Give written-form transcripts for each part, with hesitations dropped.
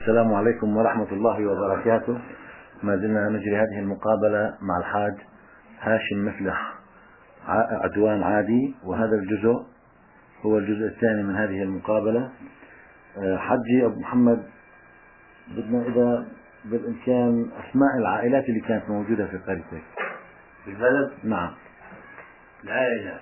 السلام عليكم ورحمة الله وبركاته. ما زلنا نجري هذه المقابلة مع الحاج هاشم مفلح عدوان عادي، وهذا الجزء هو الجزء الثاني من هذه المقابلة. حجي أبو محمد، بدنا إذا بالإمكان أسماء العائلات اللي كانت موجودة في قريتك في البلد. نعم. العائلات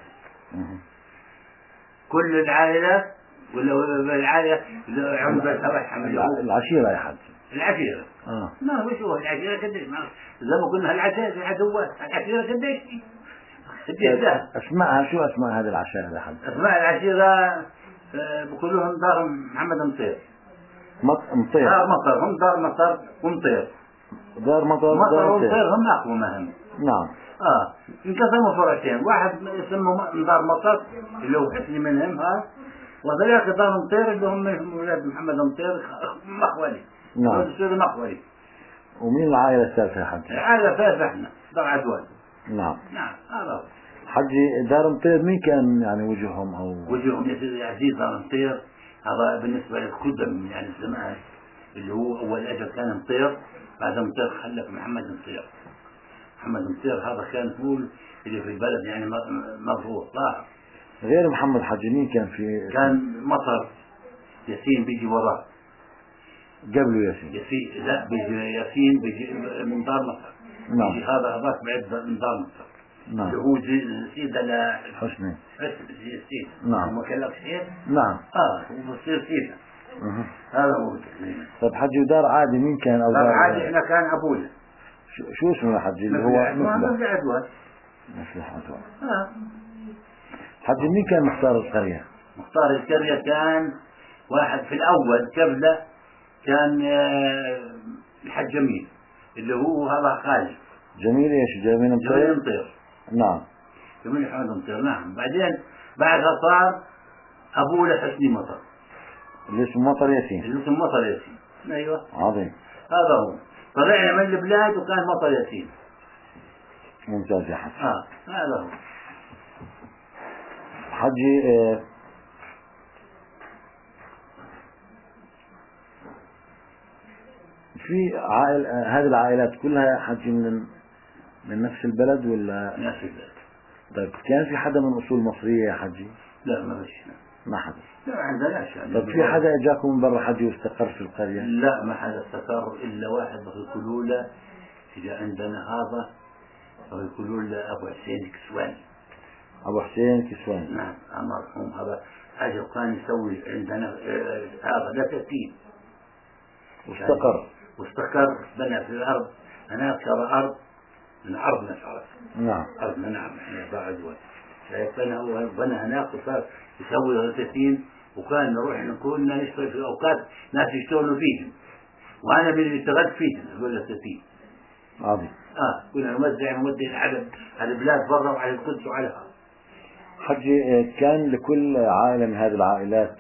كل العائلات ولا العائلة العشيرة يا حاج. العشيرة ما هو شو العشيرة قديش؟ ما زي ما قلنا العدوات العشيرة قديش أسماءها شو أسماء هذه العشائر يا حاج؟ أسماء العشيرة بقولوهم دار محمد مطير. مطير دار مطر، هم دار مطر ومطير. دار مطر ومطير هم أقوى مهم. نعم. انقسموا فرعتين، واحد اسمه دار مطر اللي هو حسني منهم وذلك دار مطير اللي هم ولاد محمد مطير مخولي. نعم. يصيروا مخولي. ومين العائلة الثالثة يا حج؟ العائلة الثالثة احنا دار عدوان. نعم. نعم هذا حجي دار مطير مين كان يعني وجههم أو وجههم؟ يا سيدي عزيز دار مطير هذا بالنسبة للقدم يعني الزمان اللي هو أول أجل كان مطير، بعد مطير خلف محمد مطير. محمد مطير هذا كان هو اللي في البلد يعني مرفوع طاهر. غير محمد حجي مين كان في؟ كان مطر ياسين بيجي وراه قبله ياسين. لا بيجي ياسين بيجي من دار مطر. نعم. بيجي هذاك بعد من دار مطر. نعم. اللي هو سيدة حسني. سيد. نعم. ما كان لك سيد. نعم. هو بصير سيدة. هذا هو تقريبا. طيب حجي ودار عادي مين كان أو دار عادي احنا كان أبونا. شو اسمه يا حجي اللي هو مثل عدوان. مثل عدوان. حجي مين كان مختار القرية؟ مختار القرية كان واحد في الأول قبله كان الحاج جميل اللي هو هذا خالد. جميل ايش؟ جميل مطير. نعم. جميل محمد مطير. نعم. بعدين بعدها صار أبوه لحسني مطر اللي اسمه مطر ياسين. اللي اسمه مطر ياسين. أيوة. عظيم. هذا هو. طلعنا من البلاد وكان مطر ياسين. ممتاز يا حجي. هذا هو. حجي في هذه العائلات كلها حجي من نفس البلد ولا؟ نفس البلد. طيب كان في حدا من أصول مصرية يا حجي؟ لا ما فيش. ما حدا. لا عندناش يعني. طيب في حدا اجاكم من برا حجي واستقر في القرية؟ لا ما حدا استقر إلا واحد في كلولة إذا عندنا هذا في كلولة أبو حسين كسواني. أبو حسين كسواني. نعم مرحوم هذا حاجة كان يسوي عندنا هذا لا تأتين واستقر بنى في الأرض. هناك ترى أرض من أرضنا صارت. نعم. أرضنا. نعم إحنا بعد بنى هناك وصار يسوي غلطتين، وكان نروح كلنا نشتغل في أوقات ناس يشتغلوا فيهم وأنا من اللي اشتغلت فيهم غلطتين. عظيم. كنا نوزع على البلاد برا وعلى القدس وعلى هذا. حجي كان لكل عائلة من هذه العائلات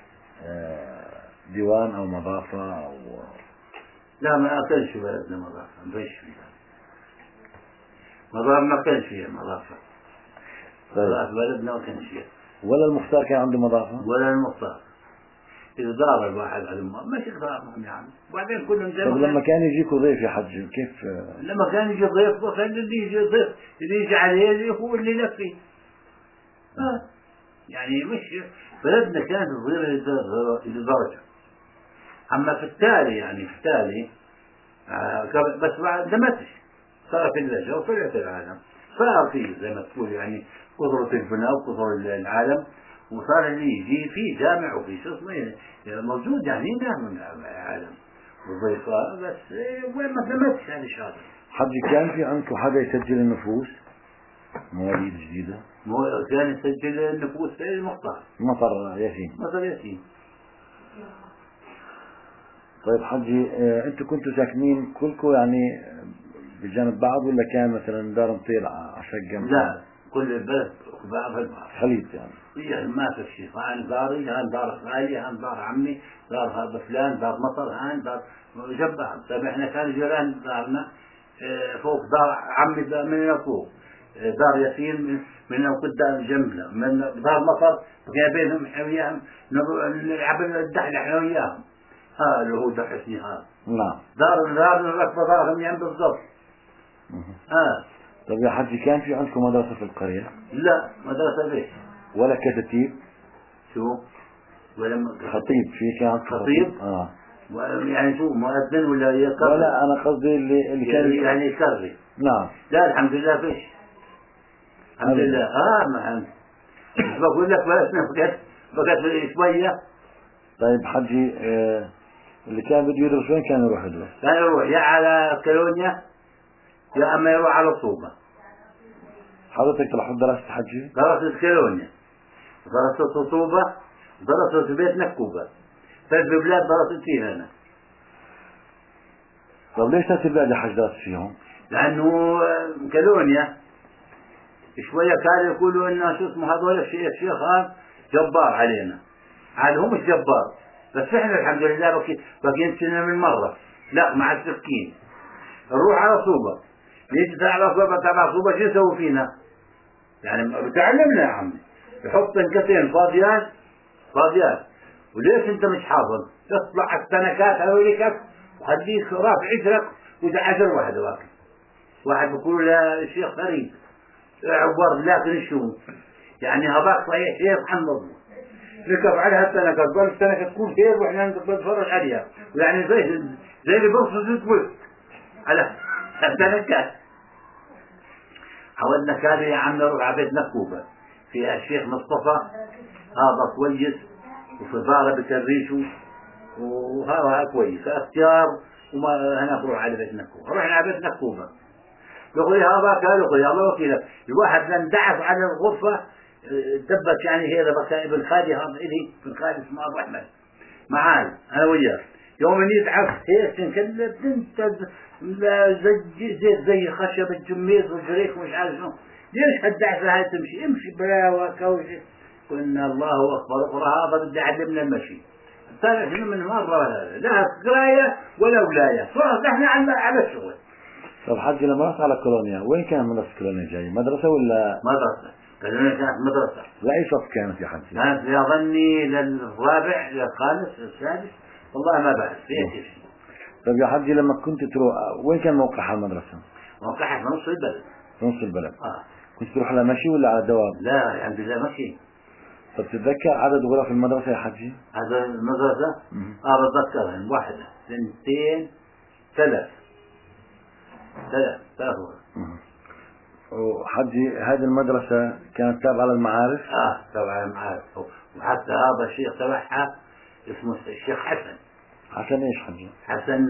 ديوان أو مضافة أو؟ لا ما أكلش بلدنا مضافة. ما فيش فيها مضافة. ما كانش فيها مضافة. في بلدنا ما كانش فيها. ولا المختار كان عنده مضافة؟ ولا المختار. إذا دار الواحد على ماشي دارهم يعني. وبعدين كلهم زي. طب لما كان يجيكوا ضيف يا حجي كيف؟ لما كان يجي ضيف وكان اللي يجي ضيف اللي يجي عليه هو اللي يلفي. يعني مش بلدنا كانت صغيرة لدرجة. أما في التالي يعني في التالي بس بعد دمتش صار في اللجة وطلعت العالم. صار فيه زي ما تقول يعني قدرة البناء وقدرة العالم، وصار اللي يجي في جامع وفي شو اسمه موجود يعني من العالم والضيفاء. بس وين ما ثمتش يعني شاطر. حجي كان في عندكم حدا يسجل النفوس مواليد جديدة؟ كان يسجل النفوس في المختار. مطر ياسين. مطر ياسين. طيب حجي انتوا كنتوا ساكنين كلكم يعني بجانب بعض ولا كان مثلا دار مطير على شقة؟ لا كل البلد بعض البعض. خليط يعني ما في شيء. هان داري، هان دار خالي، هان دار عمي، دار هذا فلان، دار مطر، هان دار جنب. طيب احنا كان جيران دارنا فوق دار عمي من فوق دار ياسين من قدام جنبنا من دار مطر بينهم وياهم نلعب الدحل احنا وياهم. اللي هو دار حسني هذا. نعم. دار الركبة دارهم يعني بالضبط. طيب يا حجي كان في عندكم مدرسة في القرية؟ لا مدرسة ليش؟ ولا كتاتيب؟ شو؟ ولا خطيب في كان خطيب؟ يعني شو مؤذن ولا يكرر؟ لا أنا قصدي اللي كان يعني يكرر. نعم. لا الحمد لله فيش. الحمد لله. ما مش بقول لك بقت شوية. طيب حجي اللي كان بده يدرس وين كان يروح يدرس؟ كان يروح يا على كولونيا يا أما يروح على صوبة. حضرتك رح درست حجي؟ درست كولونيا، درست صوبة، درست بيت نكوبة، 3 بلاد درست فيها أنا. طيب ليش 3 بلاد يا حج درست فيهم؟ لأنه كولونيا شوية كانوا يقولوا إن شو اسمه هذول الشيخ هذا جبار علينا. عاد هو مش جبار، بس احنا الحمد لله باقيين سنة من مرة. لا مع السكين نروح على صوبة، نيجي على صوبة تبع صوبة شو يسوي فينا؟ يعني بتعلمنا يا عمي، يحط انكتين فاضيات وليش انت مش حافظ؟ تطلع السنكات هذوليك وخليك رافع اجرك وإذا 10 واحد بيقول له الشيخ فريد عبر لكن شو؟ يعني هذاك صحيح شيخ محمد ركب عليها السنكات، ظل السنكة تكون خير واحنا نتفرج عليها، يعني زي اللي بيرصد تقول على السنكات. حاولنا كان يا عم نروح على بيت نكوبة في الشيخ مصطفى هذا كويس، وفي زارة بكريشو وهذا كويس اختيار، وما هنا نروح على بيت نكوبة. رحنا على بيت نكوبة يقول هذا قال يا الله وكيلك الواحد لما دعس على الغرفة دبت يعني هذا بكى ابن خالي هذا إلي ابن خالي اسمه أبو أحمد معاي أنا وياه يوم يدعس هيك نكلت انت زي خشب الجميز والجريك ومش عارف شنو، ليش هالدعسة هاي تمشي امشي بلا وكوشي. قلنا الله أكبر اقرأ هذا بدي أعلمنا المشي. طلع شنو من مرة لا قراية ولا ولاية، صارت احنا على الشغل. طب حجي لما رحت على كولونيا وين كان مدرسة كولونيا جاي؟ مدرسة ولا؟ مدرسة. كولونيا كانت مدرسة. لأي صف كانت يا حجي؟ كانت يظني للرابع للخامس للسادس والله ما بعرف فيها شيء. طب يا حجي لما كنت تروح وين كان موقعها المدرسة؟ موقعها في نص البلد. في نص البلد. كنت تروح على مشي ولا على دواب؟ لا الحمد لله مشي. طب تتذكر عدد غرف المدرسة يا حجي؟ هذا المدرسة؟ بتذكرهم 1 2 3 غرف. وحجي هذه المدرسة كانت تابعة للمعارف؟ تابعة للمعارف، وحتى هذا الشيخ تبعها اسمه الشيخ حسن. حسن ايش حجي؟ حسن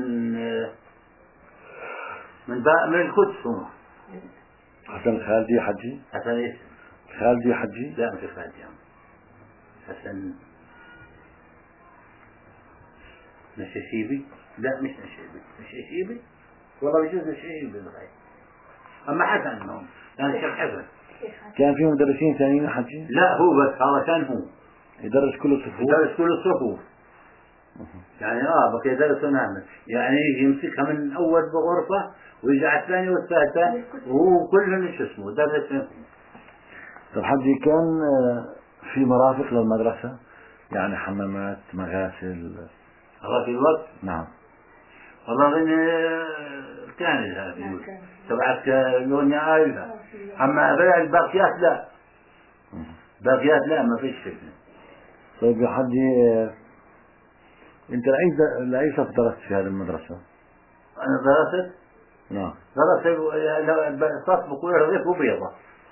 من القدس هو. حسن الخالدي يا حجي؟ حسن ايش؟ خالدي يا حجي؟ لا مش خالدي حسن نشيبي. لا مش نشيبي والله بجوز نشيبي بالغاية. أما حسن هم كان الشيخ حسن. كان في مدرسين ثانيين يا حجي؟ لا هو بس هذا كان هو يدرس كل الصفوف؟ يدرس كل الصفوف يعني بقى يدرسون هذا يعني يجي يمسكها من أول بغرفة ويجي على الثانية والثالثة وهو كلهم شو اسمه درس. طب حجي كان في مرافق للمدرسة يعني حمامات مغاسل؟ هذا في الوقت؟ نعم. والله كان هذا تبعك لون عائلة. أما الباقيات لا. باقيات لا ما فيش فتنة. طيب يا حجي انت لأي صف درست في هذه المدرسة؟ أنا درست؟ نعم. درست صف بكل رغيف وبيضة.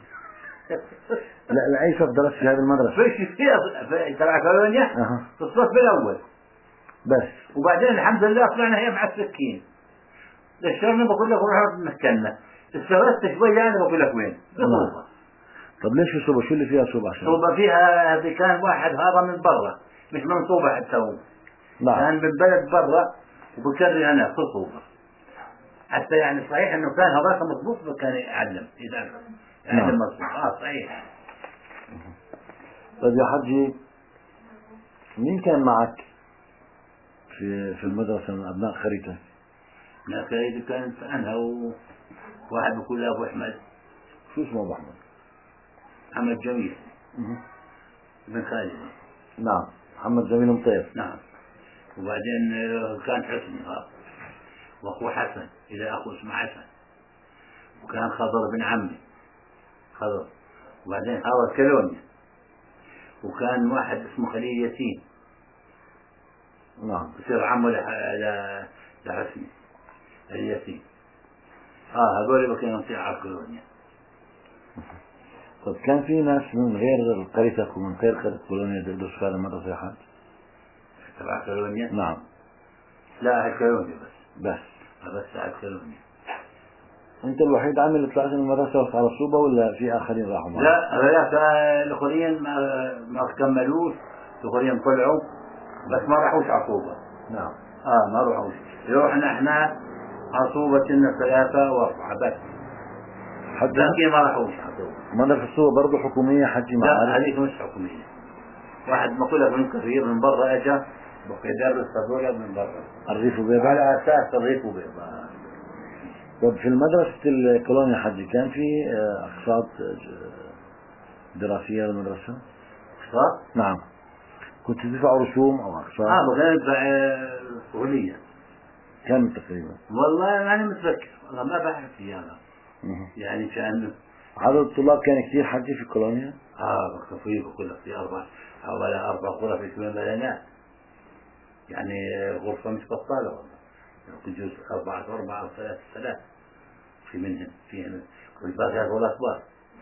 لا لأي صف درست في هذه المدرسة؟ فيش فيها تبع كولونيا في الصف الأول بس. وبعدين الحمد لله طلعنا هي مع السكين. الشرنا بقول لك روح مكاننا. استغرقت شوية أنا بقول لك وين؟ بصوبة. طب ليش في صوبة؟ شو اللي فيها صوبة عشان؟ صوبة فيها هذه كان واحد هذا من برا مش من صوبة حتى هو. نعم. كان من بلد برا وبكرر هنا في صوبة. حتى يعني صحيح إنه كان هذاك مضبوط كان يعلم إذا يعلم مضبوط. صحيح. طيب يا حجي مين كان معك في المدرسة من أبناء خريطة؟ لا خريطة كانت أنا وواحد بيقول له أبو أحمد. شو اسمه أبو أحمد؟ محمد جميل. بن خالد. نعم محمد جميل مطير. نعم. وبعدين كان حسن وأخوه حسن، إلى أخو اسمه حسن، وكان خضر بن عمي خضر، وبعدين حاول كلونيا، وكان واحد اسمه خليل ياسين نعم. يصير عمه لحسني الياسين. هذول كانوا يصير كولونيا. طب كان في ناس من غير قريتك ومن غير قرية كولونيا يدرسوا في هذا المدرسة يا حاج؟ تبع كولونيا؟ نعم. لا كولونيا بس على كولونيا. أنت الوحيد عامل اللي طلعت من المدرسة على صوبة ولا في آخرين راحوا معك؟ لا الآخرين ما كملوش، الآخرين طلعوا بس ما راحوش عصوبة. نعم. ما راحوش. رحنا احنا عصوبة كنا 3 و4 بس. لكن ما راحوش عصوبة. مدرسة الصوبة برضه حكومية حجي معارف؟ لا هذيك مش حكومية. واحد ما كلها من كثير من برا اجى بقى يدرس هذول من برا. الريف وبيضاء؟ على اساس الريف وبيضاء. طب في المدرسة الكولونيا حجي كان في أقساط دراسية للمدرسة؟ أقساط؟ نعم. كنت تدفع رسوم أو أقساط؟ كان يدفع سهولية. كم تقريبا؟ والله ماني متذكر، والله ما بعرف اياها. يعني كان عدد الطلاب كان كثير حجي في الكولونيا؟ كثير، كلها في حوالي 4 غرف في 8 بلانات. يعني غرفة مش بطالة والله، بجوز 4 أو 3 في منهم والباقي هذول أكبر.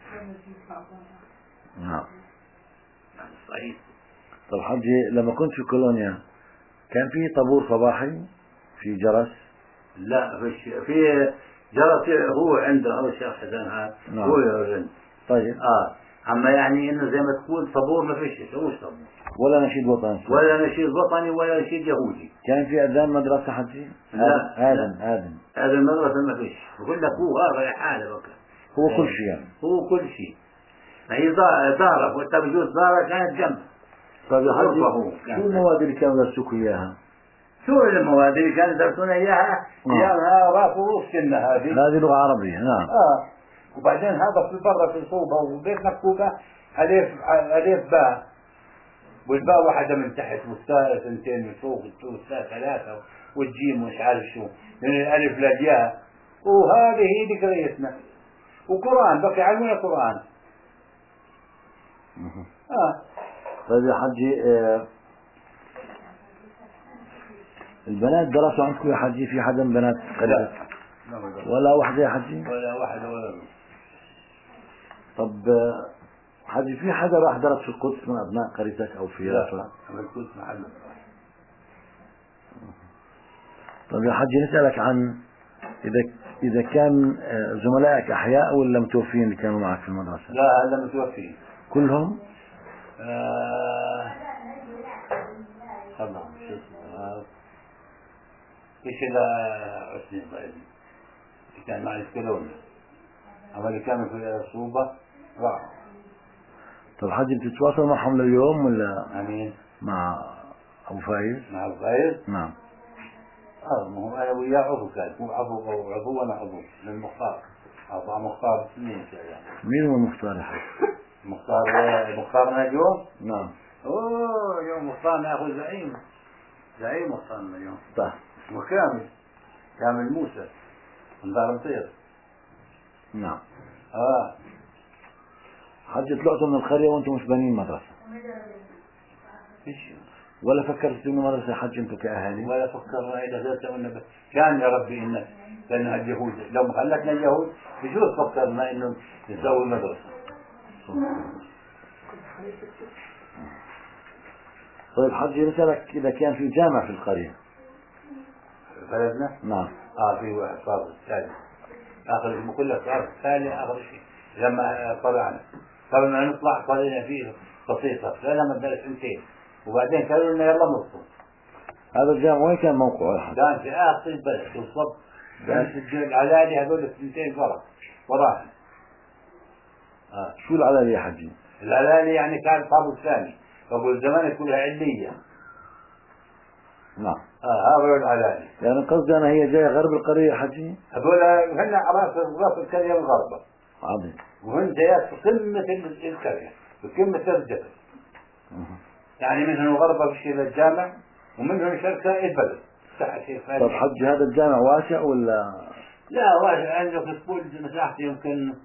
نعم. يعني صحيح. طب حجي لما كنت في كولونيا كان في طابور صباحي في جرس؟ لا في جرس هو عنده أول شيخ حسن هذا. نعم. هو يرن. طيب. أما يعني إنه زي ما تقول طابور ما فيش، هو طابور ولا نشيد وطني؟ ولا نشيد وطني ولا نشيد يهودي. كان في أذان مدرسة حجي؟ لا. آذن هذا المدرسة ما فيش. بقول لك هو هذا حاله بكى. هو كل شيء يعني. هو كل شيء. هي دارة وأنت بجوز دارة كانت جنب. طيب يا حجي شو المواد اللي كانوا يدرسوك إياها؟ شو المواد اللي كانوا يدرسون إياها؟ إياها رافوس كنا هذه لغة عربية. نعم. وبعدين هذا في برا في صوبة وبيت مكتوبة ألف باء، والباء واحدة من تحت والثاء 2 من فوق والثاء 3 والجيم مش عارف شو من الألف للياء. وهذه هي ذكريتنا. وقرآن بقي يعلمون القرآن. طيب يا حجي البنات درسوا عندكم يا حجي؟ في حدا من بنات قريتك؟ ولا واحدة يا حجي؟ ولا واحدة ولا. طب حجي في حدا راح درس في القدس من أبناء قريتك أو في يافا؟ لا في القدس ما حدا. طب يا حجي نسألك عن إذا كان زملائك أحياء ولا متوفين اللي كانوا معك في المدرسة؟ لا هذا متوفين كلهم. الله شو اسمه ايش إلى عثمان طيب كان مع الكولونيا، أما اللي كانوا في الصوبة راحوا. طب حجي بتتواصل معهم لليوم ولا؟ أمين. مع أبو فايز؟ مع أبو فايز؟ نعم. ما هو أنا وياه عضو كان، هو عضو وأنا عضو من مختار. أطلع مختار 2 يعني. مين هو المختار يا حجي؟ مختار اليوم؟ نعم. يوم مختار ناخذ زعيم مختارنا اليوم. طيب. اسمه كامل موسى من دار مطير. نعم. حجي طلعتوا من القرية وانتم مش بانين مدرسة؟ ولا فكرت تبنوا مدرسة يا حجي انتم كأهالي؟ ولا فكرنا إذا غيرت قلنا كان يا ربي إن لأن اليهود لو خلتنا اليهود بجوز فكرنا إنه نسوي مدرسة. طيب حجي نسألك إذا كان في جامع في القرية؟ بلدنا؟ نعم. في واحد صار الثاني آخر اسمه كله صار الثاني آخر شيء لما طلعنا نطلع طلعنا فيه بسيطة لنا مدرسة 2 وبعدين قالوا لنا يلا نصف. هذا الجامع وين كان موقعه يا حجي؟ كان في آخر البلد بالضبط. كان العلالي هذول 2 وراها. شو العلالي يا حجي؟ العلالي يعني كان طابو الثاني، طابو زمان كلها علية. نعم. هذول العلالي. يعني قصدي أنا هي جاية غرب القرية يا حجي؟ هذول هن على راس القرية الغربة. عظيم. وهن جايات في قمة القرية في قمة الجبل. يعني من هنا غربة بشي للجامع ومنهم شركة البلد تحت طب حج هذا الجامع واسع ولا؟ لا واسع، عندك تقول مساحته يمكن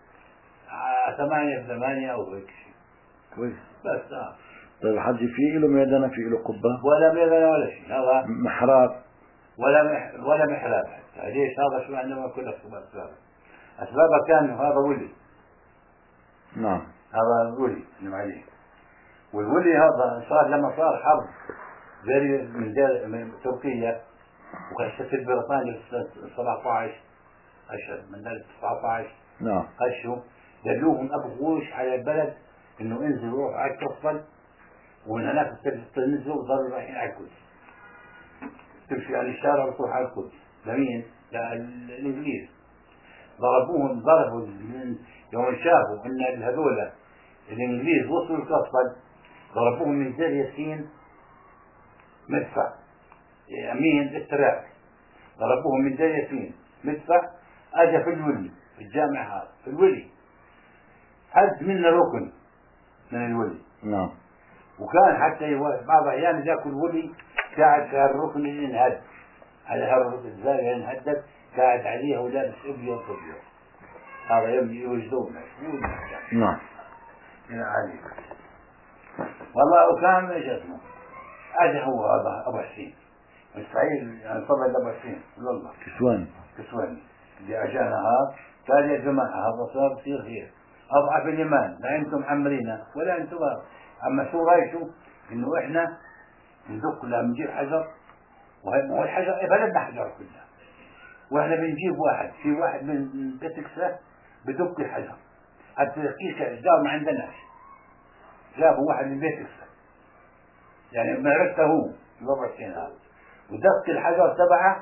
8 أو هيك شيء. كويس. بس طيب الحج فيه له ميدانة، فيه له قبة؟ ولا ميدان ولا شيء، هذا محراب ولا محراب حتى. ليش هذا شو عندما كل أسبابها كان هذا ولي. نعم. هذا ولي عليه. والولي هذا صار لما صار حرب زي من تركيا وكشفت بريطانيا في 17 أشهر من 19. نعم. خشوا دلوهم أبغوش على البلد إنه انزلوا روحوا على الكفل، ومن هناك تنزلوا وضلوا رايحين على القدس. تمشي على الشارع وتروح على القدس. لمين؟ للإنجليز. ضربوا يوم شافوا إن هذول الإنجليز وصلوا الكفل ضربوهم من زر ياسين مدفع. يمين التراك ضربوهم من زر ياسين مدفع. أجا في الولي في الجامع هذا في الولي هد منا ركن من الولي. نعم. وكان حتى بعض الأحيان ذاك الولي قاعد في الركن اللي انهد، على هالركن الزاوية انهدت قاعد عليها ولابس أبيض أبيض. هذا يوجدونه. نعم. من علي والله. وكان ايش اسمه؟ أجا هو أبو حسين مستحيل يعني طبعا أبو حسين والله كسواني اللي أجانا هذا قال يا جماعة هذا صار بصير خير، أضعف الإيمان، لا أنتم عمرينا ولا أنتم أما شو رأيكم إنه إحنا ندق لا بنجيب حجر، وهو الحجر بلدنا حجر كلها، وإحنا بنجيب واحد في واحد من بتكسا بدق الحجر حتى كيس الإحجار ما عندناش، جابوا واحد من بتكسا يعني معرفته هو ربع سنين هذا ودق الحجر تبعه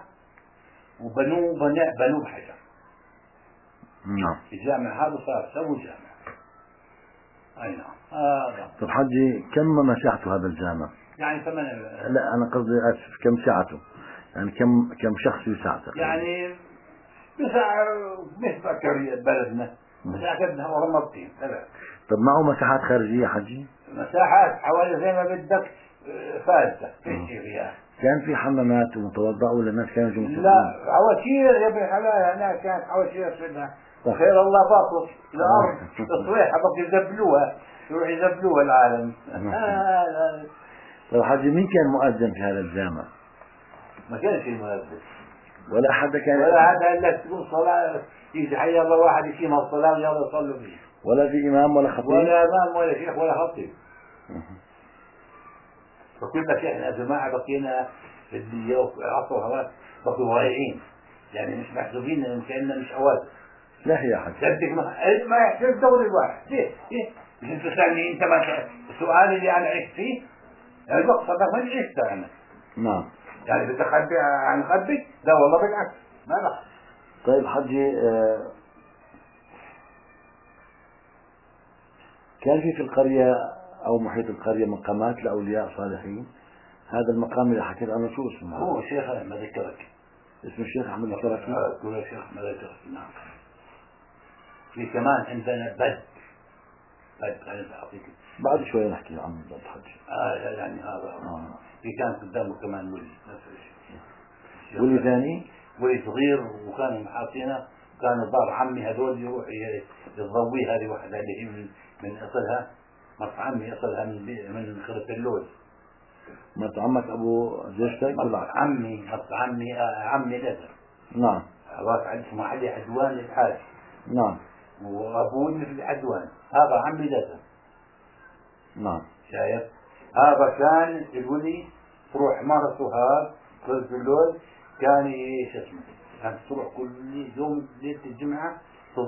وبنوه بحجر. نعم. الجامع هذا صار سووا جامع. أي نعم. طب حجي كم مساحته هذا الجامع؟ يعني لا أنا قصدي آسف كم سعته؟ يعني كم شخص يسع تقريبا؟ يعني بسعة بلدنا مساحتنا ورمضتين ثلاث. طب معه مساحات خارجية حجي؟ مساحات حوالي زي ما بدك فازة في فيها. كان في حمامات ومتوضع ولا الناس كانوا يجوا؟ لا حواشير يا ابن حلال، هناك كانت حواشير سنها خير الله باطل الأرض تصويحها بقى يزبلوها يروح يزبلوها العالم. طيب حجي مين كان مؤذن في هذا الجامع؟ ما كانش في مؤذن ولا حدا كان؟ ولا حدا إلا تقول صلاة يجي حي الله واحد يقيم الصلاة ويلا يصلوا فيه. ولا في إمام ولا خطيب؟ ولا إمام ولا شيخ ولا خطيب. فكنا احنا جماعة بقينا في الدنيا وعصر هواك بقوا ضايعين يعني مش محسوبين كأننا مش أوادم. لا يا حجي صدق ما يحتاج دور الواحد. ليه مش انت تسألني انت ما السؤال اللي انا عشت فيه يعني بقصد ما عشت انا. نعم. يعني بدك تخبي عن خبي؟ لا والله بالعكس ما لا. طيب حجي كان في القرية أو محيط القرية مقامات لأولياء صالحين؟ هذا المقام اللي حكيت عنه شو اسمه؟ هو الشيخ أحمد الكركي. اسمه الشيخ أحمد الكركي؟ هو الشيخ أحمد الكركي. نعم. في كمان عندنا بد عند حقيقي. بعد شوي نحكي عن بد حجي. يعني هذا في كان قدامه كمان ولي نفس الشيء. ولي ثاني؟ ولي صغير وكانوا محاطينه، كان دار عمي هذول يروح يضوي هذه واحدة اللي هي من أصلها مرت عمي أصلها من خرة اللوز. مرت عمك أبو زوجتك ولا؟ عمي لازم. نعم. واقع اسمه علي عدوان الحاج. نعم. وأبوي مثل عدوان هذا عمي لازم. نعم. شايف؟ هذا كان الولي تروح مرته هذا خرة اللوز كان ايش اسمه؟ كانت تروح كل يوم ليلة الجمعة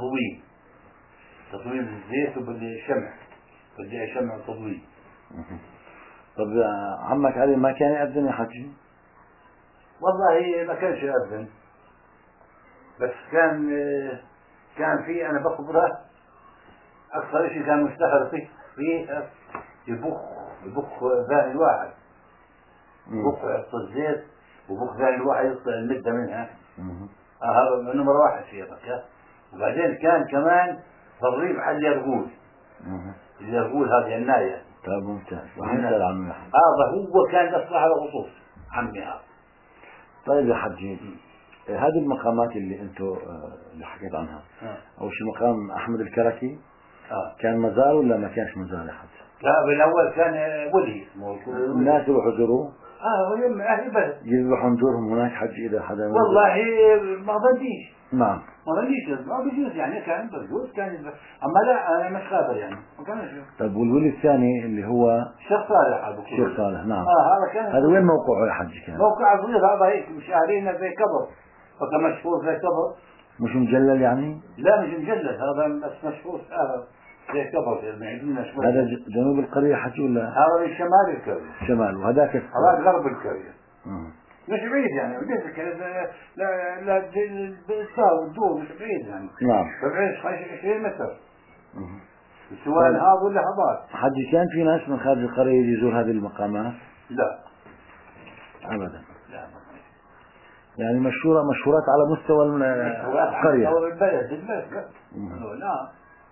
تضويم بالزيت وبالشمع بدي شمع تضويم. طب عمك علي ما كان يأذن يا حجي؟ والله ما كانش يأذن بس كان في أنا بخبره أكثر شيء كان مستحر فيه يبخ ذان الواحد يبخ عصا الزيت وبخ ذان الواحد يطلع المدة منها. هذا نمر واحد في بك. وبعدين كان كمان ضريب على اليرغول. اليرغول هذه الناية طيب ممتاز. وحنسأل عنه يا حج. هذا هو كان أصلح على خصوص عمي هذا. طيب يا حجي، هذه المقامات اللي انتم اللي حكيت عنها، أول شيء مقام أحمد الكركي كان مزار ولا ما كانش مزار يا حج؟ لا بالأول كان ولي اسمه. الناس يروحوا يزوروه؟ هم أهل البلد يذبحوا نذورهم هناك حج إذا حدا والله ما ظنيش. نعم. ما ظنيش ما بيجوز يعني، كان بجوز كان أما لا أنا مش خابر يعني ما كانش. طيب والولي الثاني اللي هو الشيخ صالح أبو الشيخ صالح؟ نعم. هذا كان. هذا وين موقعه يا حج كان؟ موقع صغير هذا هيك مش عارينا زي كبر، فكان مشهور زي كبر. مش مجلل يعني؟ لا مش مجلد، هذا بس مشهور هذا زي كبر يعني عندنا شوي. هذا جنوب القرية حكي ولا؟ هذا من شمال القرية. شمال. وهذاك هذا غرب القرية. مش بعيد يعني، بديتك لا بالساو والدور مش بعيد يعني. نعم. بعيد 20 متر. سواء هذا ولا هذاك. حجي كان في ناس من خارج القرية يجي يزور هذه المقامات؟ لا أبدا. لا يعني مشهورات على مستوى القرية. على البلد لا.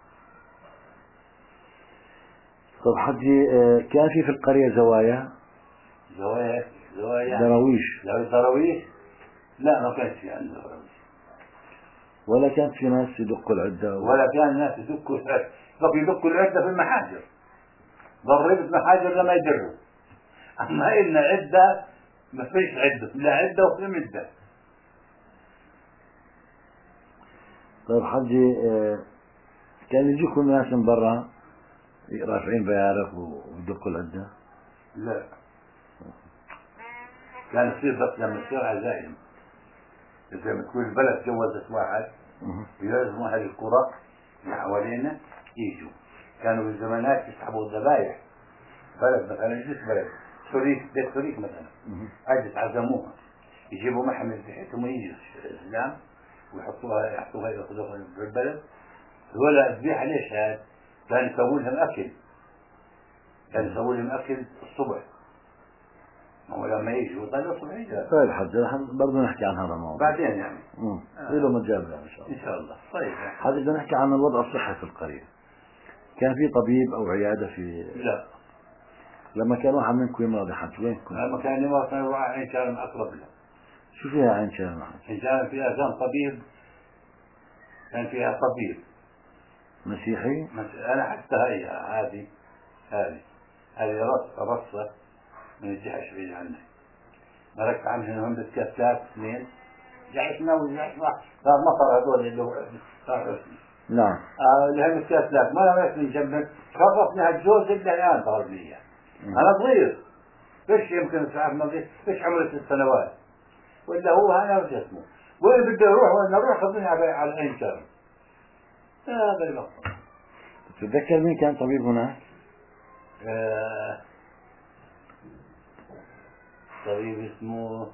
طب حجي كان في القرية زوايا دراويش؟ لا ما كانش في عندنا دراويش. ولا كانت في ناس يدقوا العدة ولا كان ناس يدقوا العدة. طب يدقوا العدة في المحاجر، ضربت محاجر لما يدروا. أما إلنا عدة ما فيش عدة، لا عدة وفي مدة. طيب حجي كان يجيكم ناس من برا رافعين بيارق ويدقوا العدة؟ لا كان يصير بس لما يصير عزايم، إذا ما تكون البلد جوزت واحد يلازم أهل القرى اللي حوالينا يجوا. كانوا بالزمانات يسحبوا الذبايح بلد مثلا، جيت بلد بيت شريك مثلا عجز عزموها، يجيبوا محمل بحيثهم ويجي الإسلام ويحطوها ياخذوها بالبلد. ولا الذبيحة ليش هاد؟ كان يسوون لهم أكل الصبح. هو لما يجوا يطلعوا الصبح يجوا. طيب حجي برضه نحكي عن هذا الموضوع بعدين يعني. له مجابلة إن شاء الله. إن شاء الله. طيب حجي بدنا نحكي عن الوضع الصحي في القرية. كان في طبيب أو عيادة في؟ لا. لما كان واحد منكم يمرض يا حج وين كنت؟ لما كان يمرض كان يروح عين شارم أقرب له. شو فيها عين شارم؟ عين شارم فيها كان طبيب، كان فيها طبيب مسيحي؟ أنا حتى هذه رصة من الجحش بعيد عنها. مركت عنها هم بتكتلات اثنين جحشنا والجحش صار مطر هذول اللي صار. نعم. اللي هم بتكتلات ما لمست من جنبك شرفني هالجوز إلا الآن ضرب لي. أنا صغير فيش يمكن ساعة ماضي فيش عمري 6 سنوات ولا هو أنا وجسمه وين بدي أروح وين أروح خذني على عين شارم. هذا المقصد. تتذكر مين كان طبيب هناك؟ طبيب اسمه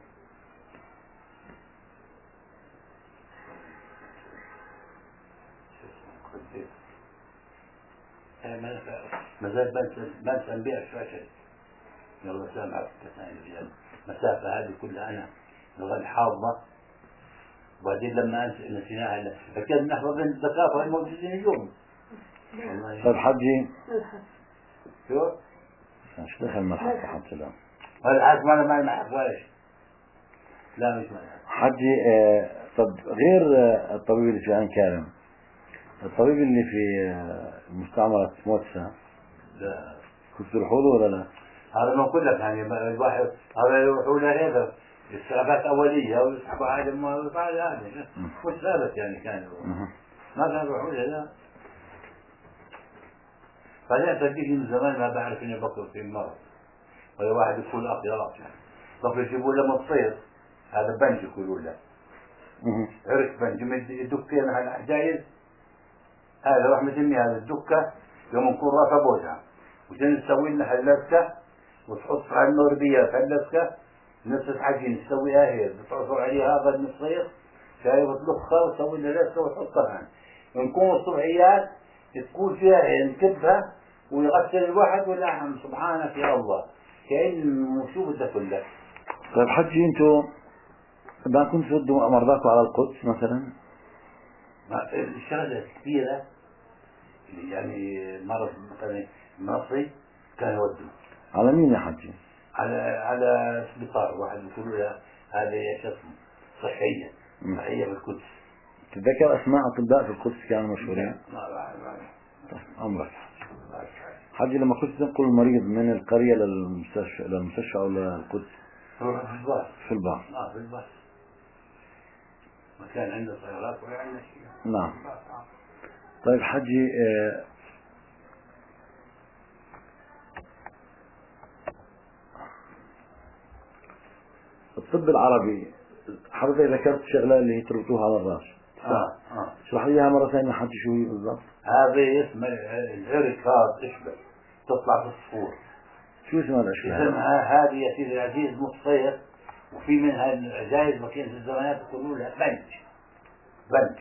ما زال بنسى نبيع شاشة. يلا سامعك المسافة هذه كلها أنا لغة الحاضرة. وبعدين لما نسيناها فكان نحفظ الدكاترة الموجودين اليوم. طيب حجي شو؟ ايش دخل ملحق حتى الآن؟ هذا حاج ما محفظاش. لا مش ملحق. حجي طب غير الطبيب اللي في عين كارم، الطبيب اللي في مستعمرة موتسا لا كنت تروحوا له ولا لا؟ هذا ما أقول لك يعني الواحد هذا يروحوا له هذا إسعافات أولية ويسحبوا عالم وبعد هذا مش ثابت يعني كانوا ما كانوا يروحوا له. لا بعدين تجيني من زمان ما بعرف إني بكر في المرض ولا واحد يقول أخيارات يعني طب يجيبوا له مصير هذا بنج يقولوا له عرس بنج من الدكة على الحجايز هذا راح مسمي هذا الدكة يوم نكون رافع بوجها وجن نسوي لنا هلسكة وتحط على النوربيات هلسكة نفس حاجين نسويها هي بتعصر عليها هذا المصير شاي وتلخها وتسوي لها لسكة وتحطها نكون الصبحيات تكون فيها هي نكبها ويغسل الواحد واللحم سبحانك يا الله كأن شو بدك كله. طيب حجي انتو ما كنت تودوا مرضاكم على القدس مثلا؟ الشغلة الكبيرة يعني مرض مثلا مصري كان يودوا. على مين يا حجي؟ على سبيطار واحد يقولوا له هذا شو اسمه صحية بالقدس. تتذكر أسماء أطباء في القدس كانوا مشهورين؟ ما بعرف. طيب أمرك حجي، لما كنت تنقل المريض من القرية للمستشفى أو للقدس؟ في الباص. في الباص. في الباص. ما كان عنده سيارات ولا عنده شيء. نعم. طيب حجي، الطب العربي حضرتك ذكرت شغلة اللي هي تربطوها على الراس. اشرح لي اياها مرة ثانية حجي شو هي بالضبط؟ هذا اسمه العرق، هذا اشبه تطلع بالصفور. شو اسمها الاشياء؟ اسمها هذه يا سيدي العزيز مصفية، وفي منها العجائز وكان في الزمانات يقولوا لها بنج.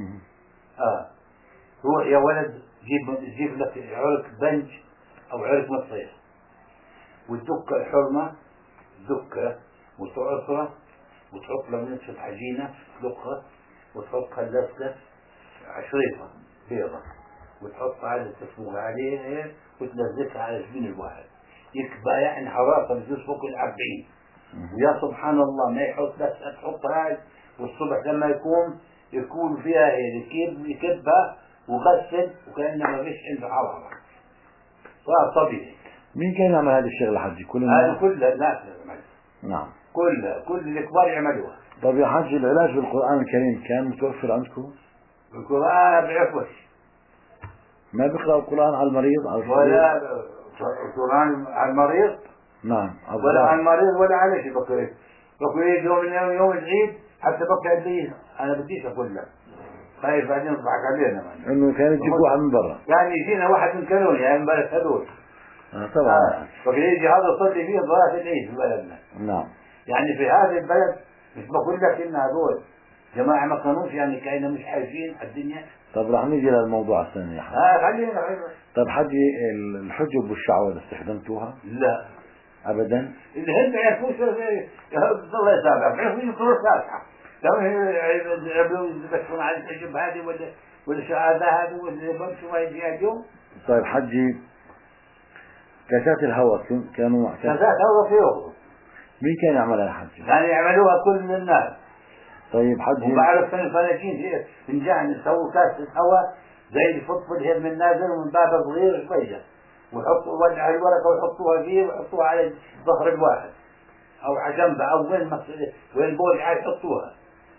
روح يا ولد جيب لك عرق بنج او عرق مصفية، وتدك الحرمة دكة وتعصرها وتحط لها نصف عجينة تدقها وتحطها اللفة عشريطة بيضة وتحطها على التسموها عليه وتلزقها على جبين الواحد، يكبى يعني حرارة بجوز فوق 40. ويا سبحان الله ما يحط بس تحطها هاي، والصبح لما يكون فيها يكبها وغسل وكأنه ما فيش عنده حرارة، صار طبيعي. مين كان يعمل هذه الشغلة حجي؟ كل الناس يعملها. نعم. كل الكبار يعملوها. طيب يا حجي، العلاج بالقرآن الكريم كان متوفر عندكم؟ القرآن بيعرفوش، ما بيقرأوا القرآن على المريض ولا القرآن على المريض. نعم. ولا على المريض ولا على شيء بقول يوم العيد حتى بقى لي أنا بديش أقول لك خايف بعدين يضحك علينا إنه كان يجيب واحد من برا، يعني يجينا واحد من كانون يعني من بلد هذول. طبعا. بقول يجي هذا يصلي فيه صلاة العيد في بلدنا. نعم. يعني في هذا البلد مش بقول لك إن هذول جماعة ما كانوش يعني كأنهم مش عايشين الدنيا. طب رح نيجي للموضوع الثاني يا حجي. خلينا. طب حجي، الحجب والشعوذة استخدمتوها؟ لا أبدا. اللي هم يعرفوش الله يسامحهم يعرفون يقولوا الفاتحة، لو يذكرون على الحجب هذه ولا شهادة هذه ولا بمشوا ما يجي اليوم. طيب حجي، كاسات الهواء كانوا كاسات هواء فيهم مين كان يعملها يا حجي؟ يعني يعملوها كل الناس. طيب حجي، وبعرف الفلاحين فنجان يسووا كاسة هواء زي الفطفل هي من نازل ومن باب صغير شوية، ويحطوا ولع الورقة ويحطوها فيه ويحطوها على ظهر الواحد أو على جنبه أو وين البول عاد يحطوها.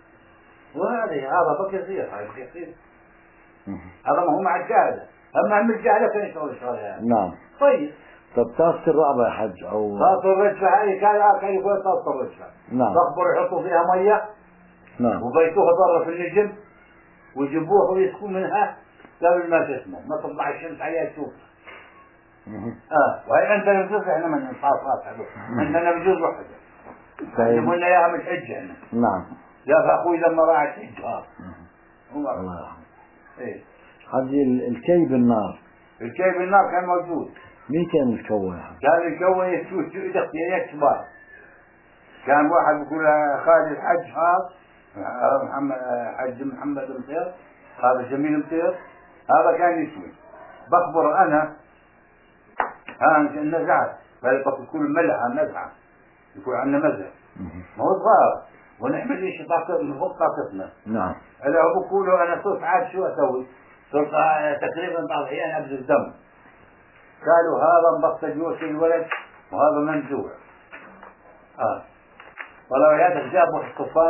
هذا بقى يصير هذا ما هو مع الجاهلة، أما عم الجاهلة كان يشتغل الشغل يعني. نعم. طيب. طب طاسة الرعبة يا حج أو طاسة الرجفة هذه كان يقول طاسة الرجفة. نعم. تخبر يحطوا فيها مية. نعم. وبيتوها برا في النجم ويجيبوها ويسكون منها قبل ما تسمو ما تطلع الشمس عليها تشوف. وهي عندنا بجوز احنا من الطاسات هذول عندنا بجوز واحدة. يجيبوا لنا اياها من الحج احنا. نعم. يا اخوي لما راح الحج الله يرحمه. ايه حجي، الكي بالنار. الكي بالنار كان موجود. مين كان الكوي؟ كان الكوي يشوف اختيارات كبار. كان واحد يقول خالد الحج محمد حج محمد مطير، هذا جميل مطير، هذا كان يسوي بخبر انا النزعات فيقول كل ملعة نزعة يكون عندنا مزع ما هو صغار ونحمل ايش طاقة من فوق طاقتنا. نعم. الا هو بقولوا انا صرت عاد شو اسوي؟ صرت تقريبا بعض الاحيان ابذل دم. قالوا هذا مبطل يوصي الولد وهذا منزوع. ولو يدك جابوا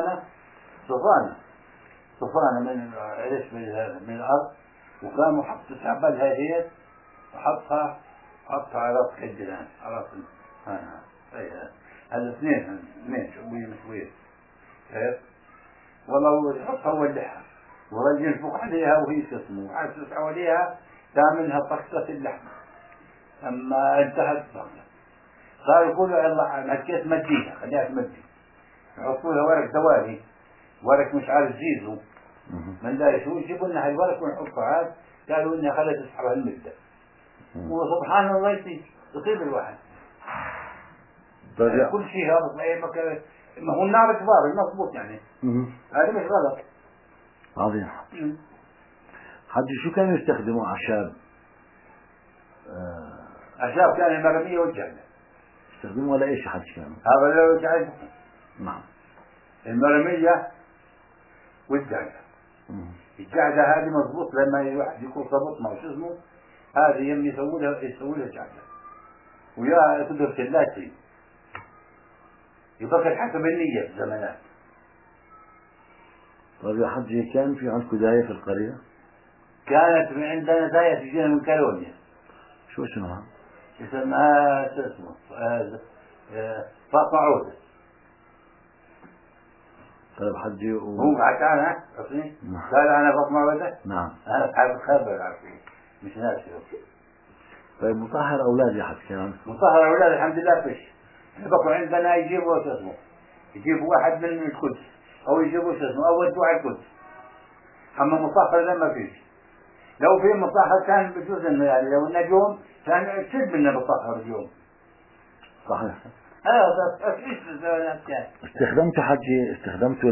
صفانة من عرش من الأرض وكانوا حطوا تعبالها هي وحطها على راس الجيران على راس هذا اثنين شوية مشوية والله يحطها ويولعها ورجل ينفخ عليها وهي تسمو وعسس حواليها تعملها طقطة اللحمة. أما انتهت صار يقولوا يلا هكيت مديها خليها تمدي يحطوا لها ورق دوالي ورق مش عارف زيزو من لا شو يجيبوا لنا هالورق ونحطه عاد قالوا انها خلت تسحب هالمدة وسبحان الله يصيب الواحد. يعني كل شيء هذا اي مكان ما هو النار كبار المضبوط يعني هذا مش غلط. عظيم. حجي، شو كانوا يستخدموا أعشاب أعشاب كان المرمية والجعدة. يستخدموا ولا إيش حد كانوا؟ هذا لو جعدة. نعم. المرمية والجعدة. الجعدة هذه مضبوط لما الواحد يكون صبط ما شو اسمه هذه يم يسوي لها جعدة ويا تقدر ثلاثي يبقى حسب النية في زمانات. طيب يا حجي كان في عندكم داية في القرية؟ كانت عندنا داية تجينا من كالونيا. شو اسمها؟ اسمها شو اسمه فاطمة عودة. طيب حجي هو قعدت أنا أصلي قال أنا فاطمة عودة. نعم. أنا أصحاب الخبر عارفين مش ناسي. طيب مطهر أولاد يا حد كان عندكم؟ مطهر أولاد الحمد لله فيش. بقوا عندنا يجيبوا شو اسمه يجيبوا واحد من القدس أو يجيبوا شو اسمه أو يودوا على القدس. أما مطهر لا ما فيش. لو في مطهر كان بجوز إنه يعني لو النجوم كان تشد منا مطهر اليوم. صحيح. بس إيش الزوالات كان. استخدمتوا حجي استخدمتوا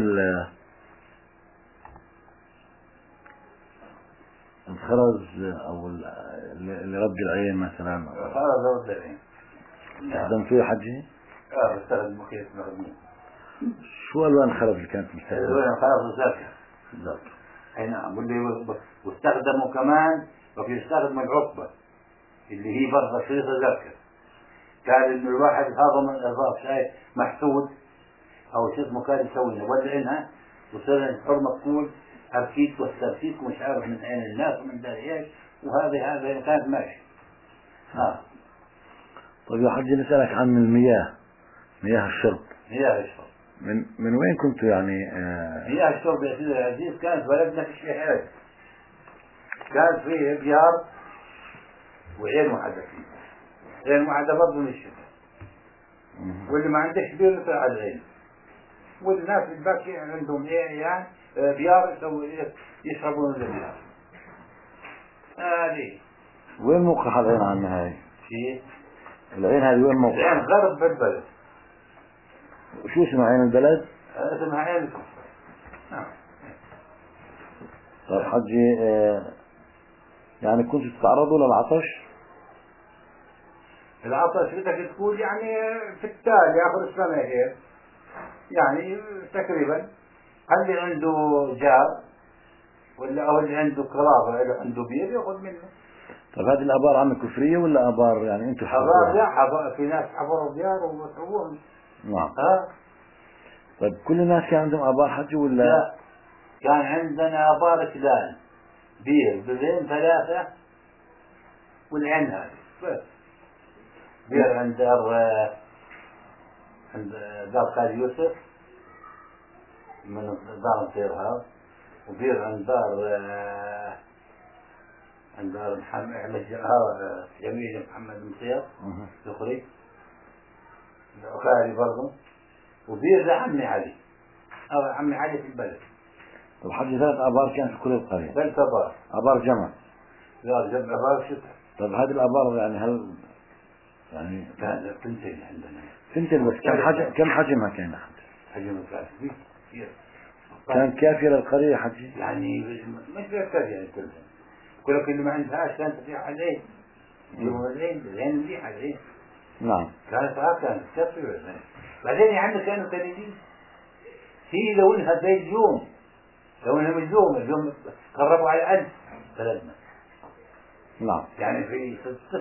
الخرز أو اللي ربي العين مثلا. خرز ربي العين. استخدمتوه يا حجي؟ بستخدم مخيط مرمي. شو ألوان الخرز اللي كانت مستخدمة؟ ألوان خرز زرقاء. زرقاء. أي نعم واستخدموا كمان وبيستخدموا العقبة اللي هي برضه شريطة زرقاء. كان إنه الواحد هذا من الإضافة شيء محسود أو شو اسمه كان يسوي يولعنها وصار الحرمة تقول أركيك واستركيك ومش عارف من عين الناس ومن داري إيش هذا كانت ماشي. طيب يا حجي نسألك عن المياه، مياه الشرب. مياه الشرب من وين كنتوا يعني؟ مياه الشرب يا سيدي العزيز كانت بلدنا في الشحات كانت فيه بيار وعين واحدة فيه. عين واحدة برضه من الشتاء واللي ما عندش بير يطلع على العين والناس الباقي عندهم يعني بيار يشربون البيار. هذه وين موقع العين عنا هاي؟ شيء العين هذه وين موقع؟ العين غرب بالبلد. شو اسمها عين البلد؟ اسمها عين الكفر. طيب حجي يعني كنتوا تتعرضوا للعطش؟ العطش بدك تقول يعني في التالي آخر السنة هيك يعني تقريبا اللي عنده جار ولا أو اللي عنده قرابة اللي عنده بير يأخذ منه. طيب هذه الآبار عندك كفرية ولا آبار يعني أنتم حفروها؟ آبار في ناس حفروا ديار ويحفروهم. نعم. طيب كل الناس كان عندهم آبار حجي ولا؟ لا كان عندنا آبار كلان بيرين ثلاثة والعين هذه بس. بير عند دار خالد يوسف من دار مطيرها وبير عند دار محمد جميل محمد مطير الأخري الأخري برضه وبير لعمي علي عمي علي في البلد. طب حجي 3 آبار كان في كل القرية؟ 3 آبار. آبار جمع؟ لا جمع آبار شتاء. طب هذه الآبار يعني هل يعني كان تنتين عندنا. تنتين بس كم حجمها كان حجمها كثير. كان كافية للقرية حجي؟ يعني مش كافية يعني كلها كل ما عندهاش كانت تبيع عليه. يجيبوا العين مليحة العين. نعم. كانت كانت كافية. بعدين يا عمي كانوا كنديين. هي لو انها زي اليوم لو انها اليوم قربوا على 1000 بلدنا. نعم. يعني في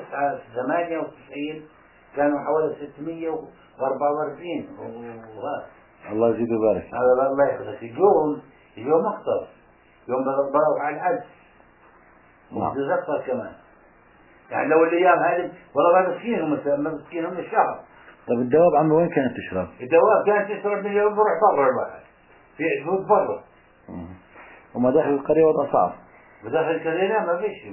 98 كانوا حوالي 644 وهذا. الله يزيد ويبارك. هذا الله يحفظك. اليوم اكثر. يوم ضربوا على 1000. نعم. أكثر كمان. يعني لو الايام هذه والله ما مسكينهم من الشهر. طيب الدواب عمي وين كانت تشرب؟ الدواب كانت تشرب من اليوم بروح برا الواحد. في حدود برا. وما داخل القرية وضع صعب. وداخل القرية ما فيش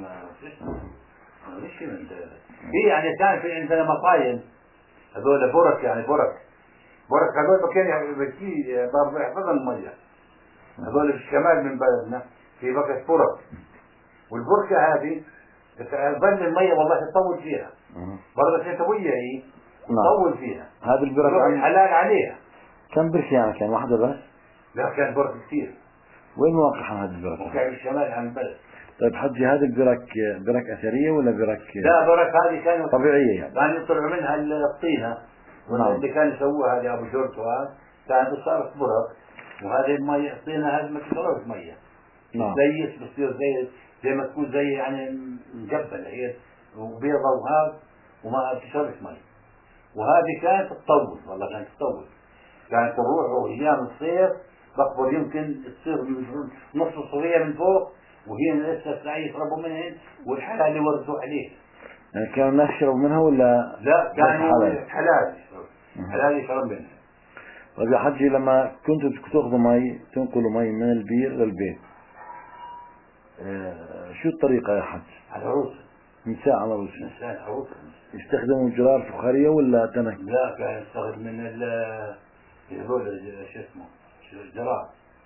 من ده. في يعني كان في عندنا مطاين هذول برك يعني برك هذول كانوا بكي برضه يحفظن المية. هذول في الشمال من بلدنا في بقى برك والبركة هذه تظل المية والله تطول فيها. برضه شتوية هي تطول فيها. هذه البركة حلال عليها. كم بركة يعني كان واحدة بس؟ لا كان بركة كثير. وين موقعها هذه البركة؟ موقع في الشمال عن البلد. طيب حجي هذه برك أثرية ولا برك لا برك هذه كانوا طبيعية يعني؟ كانوا يطلعوا منها الطينة، واللي كان يسووها هذه أبو جورج وهذا كانت صارت برك، وهذه المية الطينة هذه ما تشربش مية. نعم. زي بتصير زي ما تكون زي يعني مجبلة هي وبيضة وهذا وما بتشربش مية. وهذه كانت تطول، والله كانت تطول، كانت تروح أيام الصيف بقبل يمكن تصير نص صغيرة من فوق وهي لسه ساعي يشربوا منها والحلال يوردوا عليه. يعني كانوا الناس يشربوا منها ولا؟ لا كانوا حلال يشرب منها. طيب يا حجي لما كنتوا تاخذوا مي تنقلوا مي من البير للبيت، شو الطريقة يا حج؟ على عروس. نساء على عروس. نساء عروس. يستخدموا جرار فخارية ولا تنك؟ لا كان يستخدم من هذول شو اسمه جرار.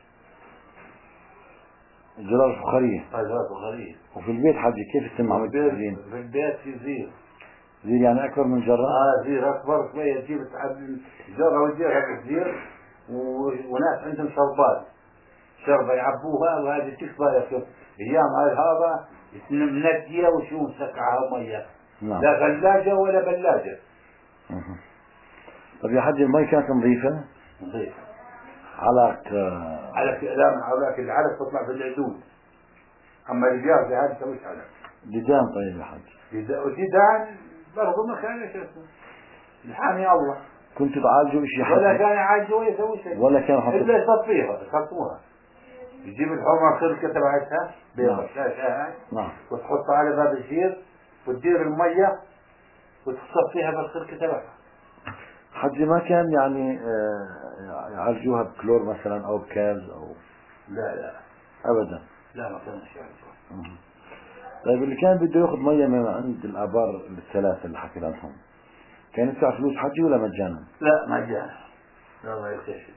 جرار فخارية. جرار فخارية. وفي البيت حجي كيف يتم عمل التخزين؟ في البيت في زير. زير يعني أكبر من جرة؟ زير أكبر شوية، تجيب جرة وتجيبها بالزير، وناس عندهم شربة يعبوها، وهذه تكبر يا أيام هذا منجية وشو مسكعها مية. نعم. لا ثلاجة ولا بلاجة. طيب يا حجي المي كانت نظيفة؟ نظيفة. علق لا من علق، العلق تطلع في العدود، أما الرجال هذا تسويش علق. ديدان. طيب يا حجي وديدان برضو ما كان شو اسمه الحامي الله. كنتوا تعالجوا شيء حجي؟ ولا كان يعالجوا يسوي شيء ولا كانوا حطوا إلا يصفوها، يجيب الحمى الخلقة تبعتها بيضة شاشة نعم، وتحطها على باب الجير وتدير المية وتصفيها بالخلقة تبعها. حجي ما كان يعني يعالجوها بكلور مثلا او بكاز او؟ لا ابدا. لا ما كانش يعالجوها. طيب اللي كان بده ياخذ مية من عند الآبار الثلاثة اللي حكيت عنهم كان يدفع فلوس حجي ولا مجانا؟ لا مجانا. الله يكتشف.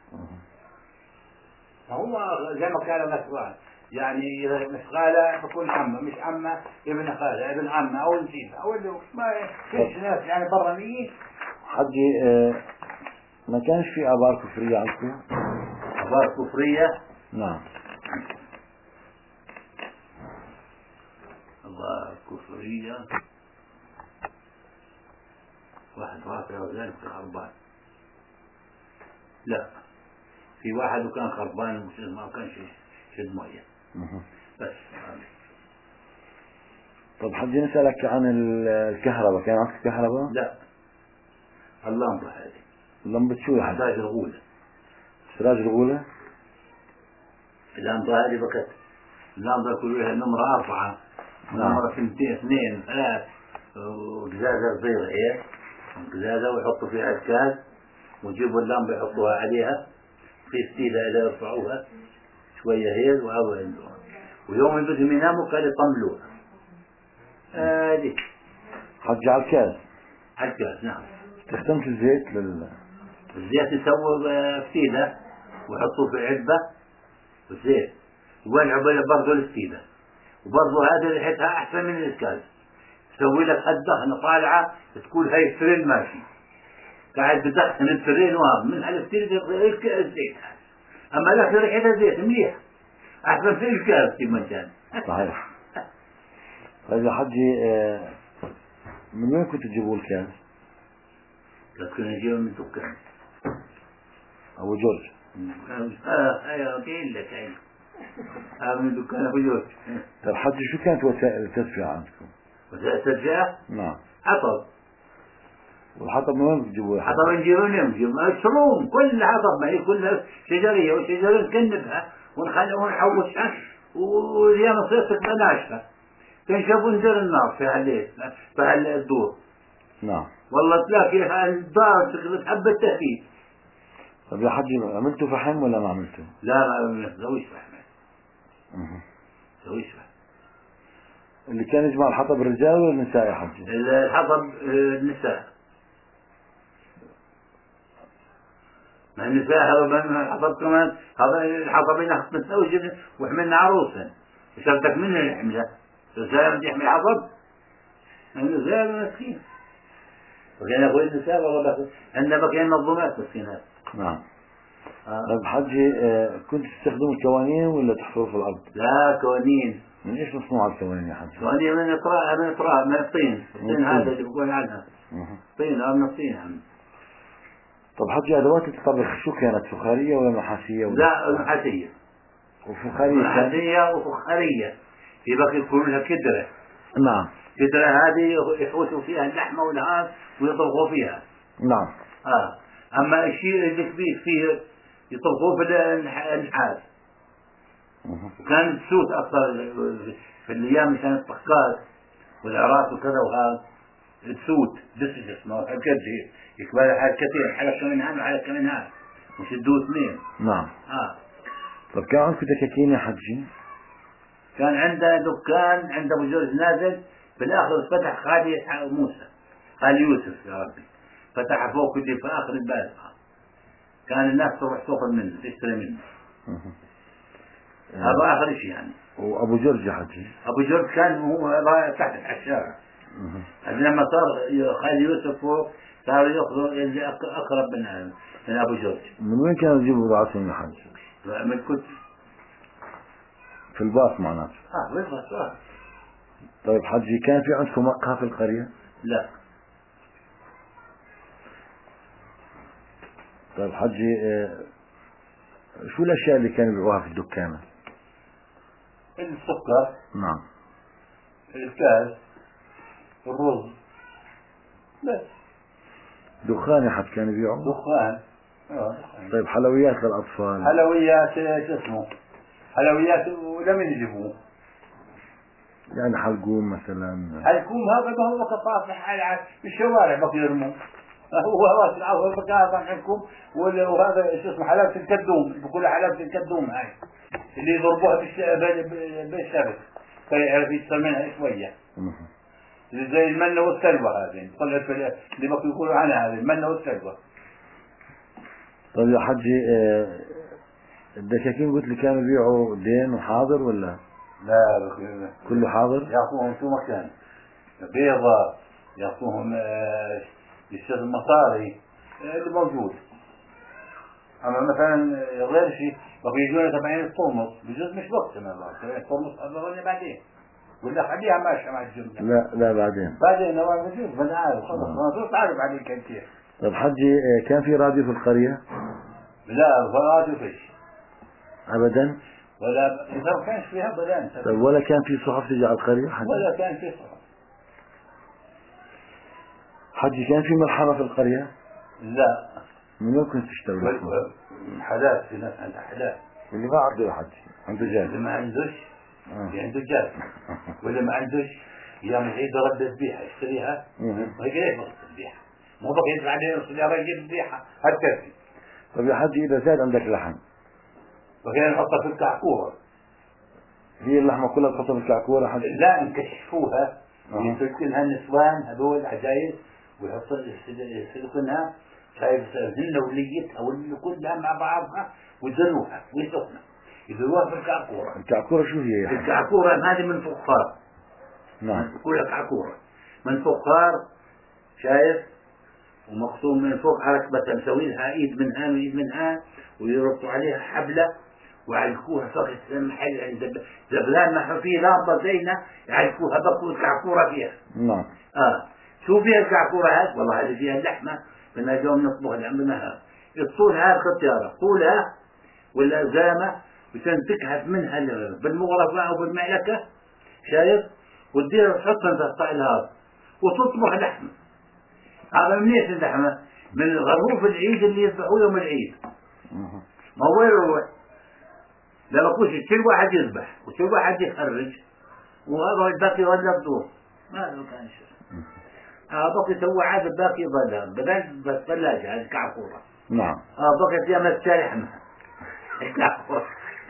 هو زي ما كان مسؤول يعني مش خالة بكون عمه، مش عمه ابن خالة ابن عمه او نسيبه او اللي ما فيش ناس يعني برانيين. حجي ما كانش في آبار كفرية عندكم؟ آبار كفرية؟ نعم. آبار كفرية واحد رافع وذلك خربان. لا في واحد وكان خربان ما كانش شد مية بس. طب حجي نسألك عن الكهرباء، كان عندك كهرباء؟ لا اللمبة هذه. اللمبة شو يعني؟ سراج الغولة. سراج الغولة؟ اللمبة هذه بكت، اللمبة كلها نمرة 4 نمرة 2 3 وقزازة صغيرة ايه قزازة ويحطوا فيها الكاز ويجيبوا اللمبة يحطوها عليها في ستيلة إلى يرفعوها شوية هيل وأول عندهم، ويوم بدهم يناموا كانوا يطملوها. هذه حجي على الكاز؟ على الكاز نعم. استخدمت الزيت الزيت يسووا فتيلة ويحطوه في علبة والزيت يولعوا برضه الفتيلة، وبرضه هذه ريحتها أحسن من الكاز. تسوي لك الدخنة طالعة تقول هاي الفرين ماشي قاعد بدخن الفرين وهم من هالفتيلة الزيت، أما لك ريحتها زيت مليح أحسن في الكاز في مكان. صحيح. طيب يا حجي من وين كنتوا تجيبوا الكاز؟ كنا نجيبه من دكان أبو جورج. أيوة قايل لك أيوة من دكان أبو جورج. طيب حجي شو كانت وسائل التدفئة عندكم؟ وسائل التدفئة؟ نعم. حطب. والحطب من وين بتجيبوه؟ حطب نجيبه شروم، كل حطب ما هي كلها شجرية وشجرة نكنبها ونخليها ونحوشها وأيام الصيف تبقى ناشفة تنشف وندير النار في الليل في الدور. نعم. والله تلاقي الدار تحب التهديد. طب يا حجي عملتوا فحم ولا ما عملتوا؟ لا ما نسويش فحم. نسويش فحم. اللي كان يجمع الحطب الرجال ولا النساء يا حجي؟ الحطب النساء. ما النساء هذا الحطب كمان هذا الحطب ناخذ نتزوج وحملنا عروسا وشرتك منه الحملة الرجال بدي يحمل حطب الرجال مسكين. وكان يقول النساء والله بس عندنا بقي منظمات مسكينات. نعم. طيب حجي كنت تستخدموا الكوانين ولا تحفروا في الأرض؟ لا كوانين من ايش مصنوع الثواني يا حاج؟ ثواني من تراب من الطين. الطين هذا اللي بقول عنها طين من الطين عم. طب حجي ادوات الطبخ شو كانت، فخارية ولا نحاسية ولا؟ لا نحاسية. نحاسية وفخارية. في بقي يكون لها كدرة. نعم. كدرة هذه يحوسوا فيها اللحمة والهاس ويطبخوا فيها. نعم. أما الشيء اللي كبير فيه يطبخوه في النحاس. وكان السوت أكثر في الأيام كانت الطقات والعراس وكذا وهذا السوت دسج اسمه هالقد يكبر حلقتين، حلقة من هان وحلقة من هان وشدوه اثنين. نعم. طب كان عندكم دكاكين يا حجي؟ كان عندنا دكان عند أبو جورج نازل، بالآخر فتح خالي موسى، خالي يوسف يا ربي، فتح فوق اللي في آخر البازقة، كان الناس تروح تأخذ منه تشتري منه. هذا آخر شيء يعني. وأبو جورج يا حجي؟ أبو جورج كان هو تحت على الشارع. لما صار خالي يوسف فوق صاروا يأخذوا اللي أقرب من أبو جورج. من وين كانوا يجيبوا بضاعتهم يا حجي؟ من كنت في الباص معناته. بالباص. طيب حجي كان في عندكم مقهى في القرية؟ لا. طيب حجي شو الأشياء اللي كانوا يبيعوها في الدكانة؟ السكر. نعم. الكاس، الرز، بس. دخان يا حد كانوا يبيعوا؟ دخان. طيب حلويات للأطفال؟ حلويات شو اسمه؟ حلويات ولم يجيبوه. يعني حلقوم مثلا؟ حلقوم هذا هو كفاف على الشوارع بقي يرموه. هو هو بقى حلقوم وهذا شو اسمه حلاوة الكدوم، بقول حلاوة الكدوم هاي اللي يضربوها بالشبك فيعرف يشتغل منها شوية. زي المنة والسلوى هذه طلعت اللي بقى يقولوا عنها هذه المنة والسلوى. طيب يا حجي الدكاكين قلت لي كانوا يبيعوا دين وحاضر ولا؟ لا كله حاضر؟ يعطوهم شو مكان بيضة، يعطوهم يشتغل مصاري اللي موجود. أما مثلا غير شيء بقى يجونا تبعين الطرمس بجوز مش وقت ما الله تبعين الطرمس أظهرني بعدين ولا خليها ماشية مع الجملة. لا بعدين أنا بجوز أنا عارف خلص أنا صرت عارف عليك كثير. طيب حجي كان في راديو في القرية؟ لا راديو فيش أبدا؟ ولا إذا كانش فيها أبدا. طيب ولا كان في صحف تجي على القرية حجي؟ ولا كان في صحف. حجي كان في ملحمة في القرية؟ لا. من وين كنت تشتغل؟ حداث في ناس عندها حداث. اللي ما عنده يا حجي عنده جاز. اللي ما عندوش عنده جاز. واللي ما عندوش يوم العيد رد الذبيحة يشتريها ما يقدر يبغى الذبيحة مو بقى يدفع عليه يا رجل يجيب الذبيحة هالكافي. طيب يا حجي إذا زاد عندك لحم بقينا نحطها في الكعكورة. هي اللحمة كلها تحطها في الكعكورة حجي؟ لا نكشفوها ويسلكنها النسوان هذول عجايز ويحطوا يسلكنها شايف هن وليتها واللي كلها مع بعضها ويدروها ويسخنها يدروها في الكعكورة. الكعكورة شو هي؟ الكعكورة هذه من فخار. نعم. كلها كعكورة من فخار شايف ومقسوم من فوق على ركبتها مسوي لها ايد من هان وايد من هان ويربطوا عليها حبلة ويعلقوها فوق المحل عند زبلان ما فيه لامبة زينة يعلقوها بقوا الكعكورة فيها. نعم. شو فيها الكعكورة هذه؟ والله هذه فيها اللحمة بدنا اليوم نطبخ عندنا الطول هذا خطيارة طولها والأزامة وتنتكهت منها بالمغرفة أو بالمعلكة شايف وتدير تحطها تحت الهذا وتطبخ لحمة. هذا منيش اللحمة من الغروف العيد اللي يذبحوه يوم العيد. ما هو يروح لا بقولش كل واحد يذبح وكل واحد يخرج وهذا الباقي ولا بدور ما له كان شيء. بقي سوى عاد الباقي بدل بس ثلاجة هذه كعكورة. نعم. بقي فيها مسالحمة كعكورة.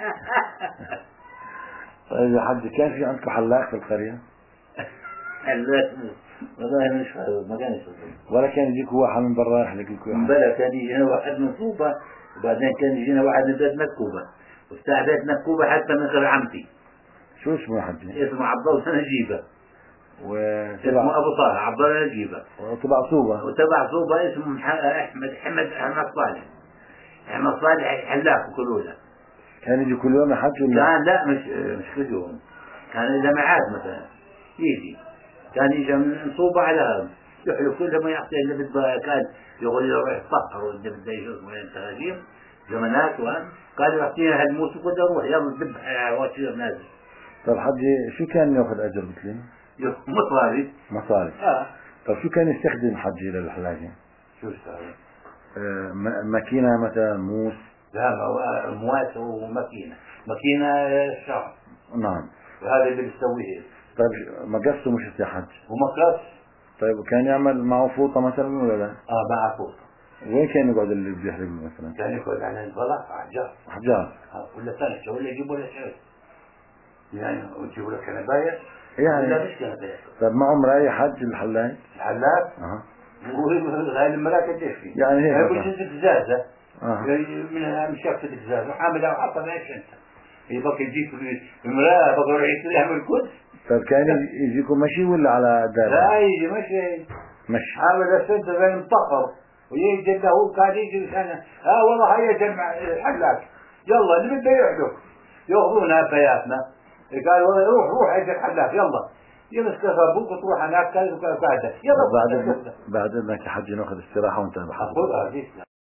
طيب يا حجي كان في عندكم حلاق في القرية؟ حلاق والله مش ما كانش ولا كان يجيك واحد من برا يحلق لك واحد؟ بلا كان يجينا واحد من صوبة وبعدين كان يجينا واحد من بيت نكوبة وفتح بيت نكوبة حتى من غير عمتي. شو اسمه يا حجي؟ اسمه عبد الله نجيبة. اسمه أبو صالح عبد الله نجيبة. وتبع صوبة. وتبع صوبة اسمه أحمد صالح. أحمد صالح حلاق وكلوله. كان يجي كل يوم يا حج ولا؟ كان لا مش كل يوم. كان إذا معاد مثلا يجي كان يجي من صوبة على هذا يحلو كل ما يعطي اللي بده كان يقول له روح يطهر واللي بده يشوف من التهاجيم زمانات وان قال يعطينا هالموت وكذا روح يلا ذبح وتصير نازل. طيب حجي شو كان ياخذ اجر قلت لي؟ مصاري. مصاري. طيب شو كان يستخدم حجي للحلاقة؟ شو يستخدم؟ ماكينة مثلا موس؟ لا موات وماكينة الشعر. نعم. وهذا اللي بيسويه. طيب مقصه مش الحج؟ ومقص. طيب كان يعمل معه فوطة مثلا ولا لا؟ معه فوطة. وين كان يقعد اللي بده يحلق مثلا؟ كان يقعد على البلاط أحجار. ولا ثلج ولا يجيبوا له شيء. يعني ويجيبوا له كنباية. يعني لا مش كنباية. طيب معه مراية حج الحلاق؟ الحلاق؟ وهي المراية قديش فيه؟ يعني هيك بجوز قزازة. من مشافة القزازة وحاملها وحطها ايش انت؟ يبقى يجيك المراية بقى يروح يعمل كل. طيب كان يجيكم مشي ولا على دار؟ لا يجي مشي عامل السد زي مطفر ويجي له كان يجي سنة والله هيا جمع الحلاق يلا اللي بده يحلق ياخذونها بياتنا قال والله روح اجي الحلاق يلا يمسك ابوك وتروح هناك كذا وكذا يلا بعد اذنك يا حجي ناخذ استراحة وانت بحضر.